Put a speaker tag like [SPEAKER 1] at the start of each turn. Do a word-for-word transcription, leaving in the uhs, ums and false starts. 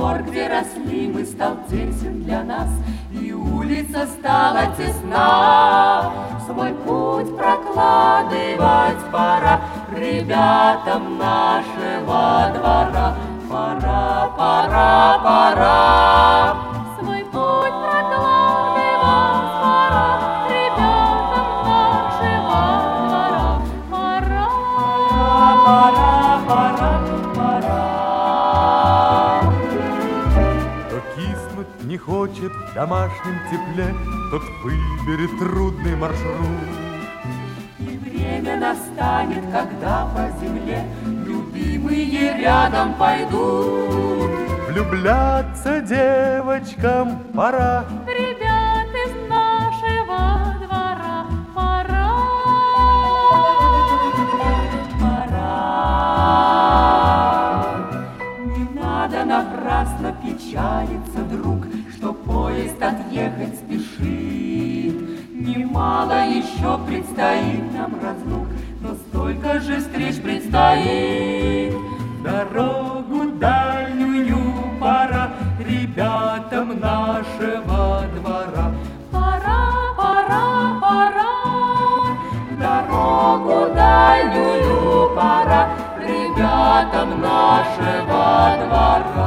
[SPEAKER 1] Двор, где росли мы, стал тесен для нас, и улица стала тесна. Свой путь прокладывать пора ребятам нашего двора. Пора, пора, пора. Свой путь прокладывать пора ребятам нашего двора. Пора, пора, пора, пора.
[SPEAKER 2] Кто киснуть не хочет в домашнем тепле, тот выберет трудный маршрут.
[SPEAKER 1] И время настанет, когда по земле любимые рядом пойдут.
[SPEAKER 2] Влюбляться девочкам пора.
[SPEAKER 1] Ребят из нашего двора пора. Пора. Не надо напрасно печалиться, друг, что поезд отъехать спешит. Немало еще предстоит нам разлук, но столько же встреч предстоит. Дорогу дальнюю пора ребятам нашего двора. Пора, пора, пора. Дорогу дальнюю пора ребятам нашего двора.